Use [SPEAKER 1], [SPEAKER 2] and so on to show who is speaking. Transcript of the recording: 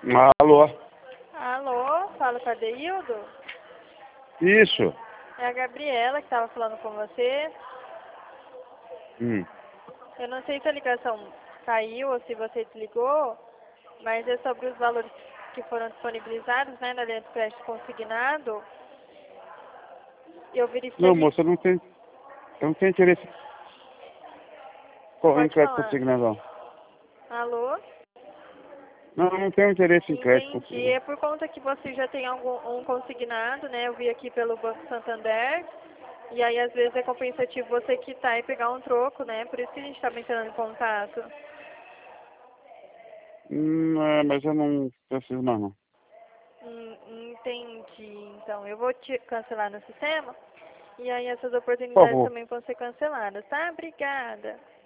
[SPEAKER 1] Alô?
[SPEAKER 2] Alô, fala com a Deildo?
[SPEAKER 1] Isso.
[SPEAKER 2] É a Gabriela que estava falando com você. Eu não sei se a ligação caiu ou se você desligou, mas é sobre os valores que foram disponibilizados, né, na linha de crédito consignado. Eu verifiquei
[SPEAKER 1] Não,
[SPEAKER 2] aqui.
[SPEAKER 1] moça, eu não tenho interesse em
[SPEAKER 2] Pode
[SPEAKER 1] crédito
[SPEAKER 2] falar.
[SPEAKER 1] consignado, não.
[SPEAKER 2] Alô?
[SPEAKER 1] Não, eu não tenho interesse em crédito
[SPEAKER 2] Entendi. É
[SPEAKER 1] consignado.
[SPEAKER 2] por conta que você já tem um consignado, né? Eu vi aqui pelo Banco Santander. E aí, às vezes, é compensativo você quitar e pegar um troco, né? Por isso que a gente está entrando em contato.
[SPEAKER 1] Mas eu não preciso mais, não.
[SPEAKER 2] Entendi. Então, eu vou te cancelar no sistema. E aí, essas
[SPEAKER 1] Por
[SPEAKER 2] oportunidades
[SPEAKER 1] favor.
[SPEAKER 2] também vão ser canceladas, tá? Obrigada.